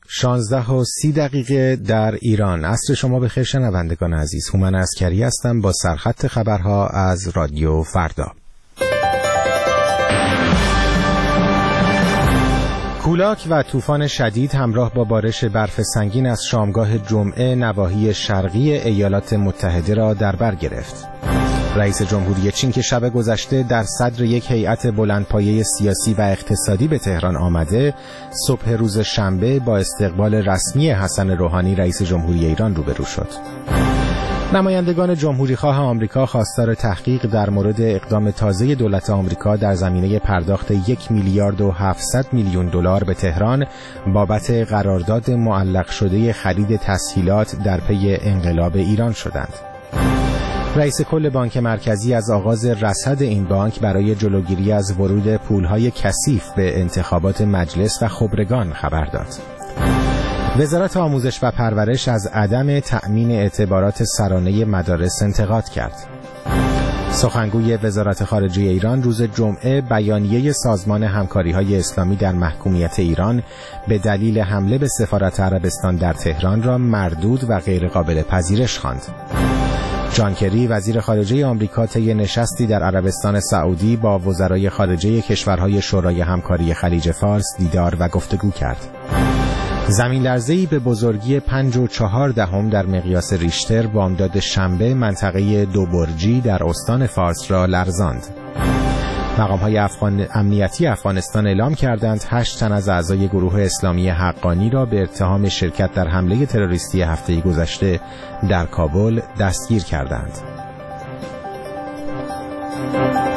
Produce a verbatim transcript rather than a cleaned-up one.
شانزده و سی دقیقه در ایران. عصر شما بخیر شنوندگان عزیز. هومن عسکری هستم با سرخط خبرها از رادیو فردا. کولاک و طوفان شدید همراه با بارش برف سنگین از شامگاه جمعه نواحی شرقی ایالات متحده را در بر گرفت. رئیس جمهوری چین که شب گذشته در صدر یک هیئت بلندپایه سیاسی و اقتصادی به تهران آمده، صبح روز شنبه با استقبال رسمی حسن روحانی رئیس جمهوری ایران روبرو شد. نمایندگان جمهوریخواه آمریکا خواستار تحقیق در مورد اقدام تازه دولت آمریکا در زمینه پرداخت یک میلیارد و هفتصد میلیون دلار به تهران بابت قرارداد معلق شده خرید تسهیلات در پی انقلاب ایران شدند. رئیس کل بانک مرکزی از آغاز رصد این بانک برای جلوگیری از ورود پولهای کثیف به انتخابات مجلس و خبرگان خبر داد. وزارت آموزش و پرورش از عدم تأمین اعتبارات سرانه مدارس انتقاد کرد. سخنگوی وزارت خارجه ایران روز جمعه بیانیه سازمان همکاری‌های اسلامی در محکومیت ایران به دلیل حمله به سفارت عربستان در تهران را مردود و غیرقابل پذیرش خواند. جان کری وزیر خارجه آمریکا طی نشستی در عربستان سعودی با وزرای خارجه کشورهای شورای همکاری خلیج فارس دیدار و گفتگو کرد. زمین لرزه‌ای به بزرگی پنج و چهار دهم در مقیاس ریشتر بامداد شنبه منطقه دو برجی در استان فارس را لرزاند. مقام‌های افغان امنیتی افغانستان اعلام کردند هشت تن از اعضای گروه اسلامی حقانی را به اتهام شرکت در حمله تروریستی هفته گذشته در کابل دستگیر کردند.